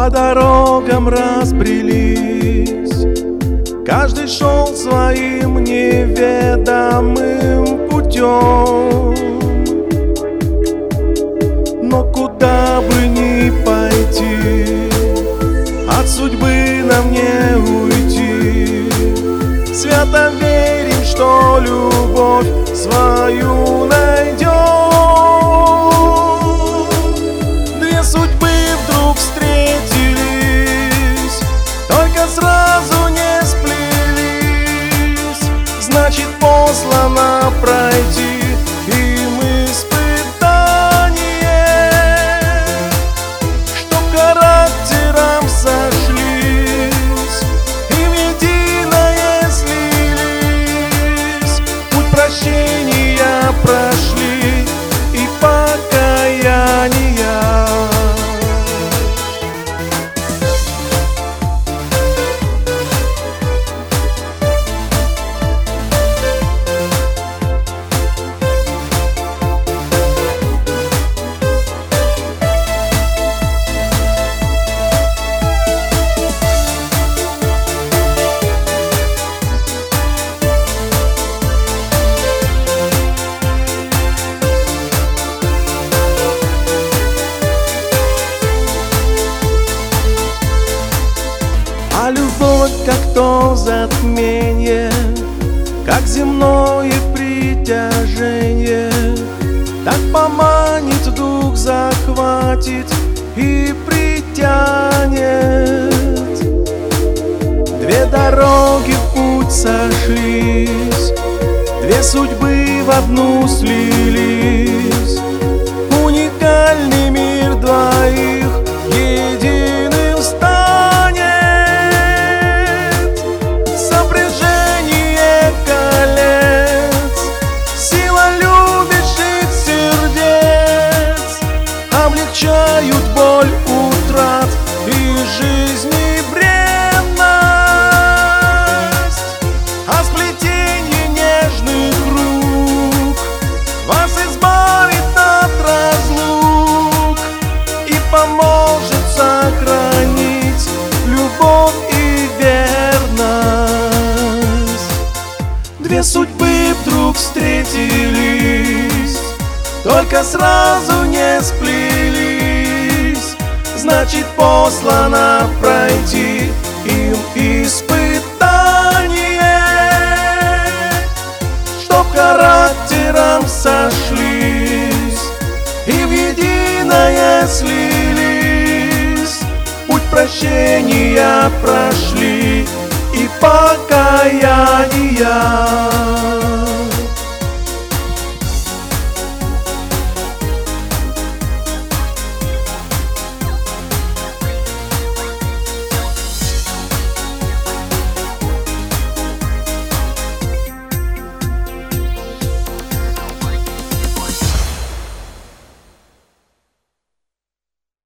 по дорогам разбрелись, каждый шел своим неведомым путем. Но куда бы ни пойти, от судьбы нам не уйти. Свято верим, что любовь свою найдем. Две судьбы вдруг встретились, только сразу не сплелись. Значит, послано пройти им испытание, чтоб характером сошлись и в единое слились. Путь прощения прошли и покаяния. А любовь, как то затмение, как земное притяжение, так поманит, дух захватит и притянет. Две дороги в путь сошлись, две судьбы в одну слились. Уникальный мир двоих единым станет. Сопряжение колец, сила любящих сердец облегчают боль утрат и жизни бренность. А сплетенье нежных рук вас избавит от разлук и поможет сохранить любовь и верность. Две судьбы вдруг встретились, только сразу не сплелись. Значит, послано пройти им испытание, чтоб характером сошлись и в единое слились. Путь прощения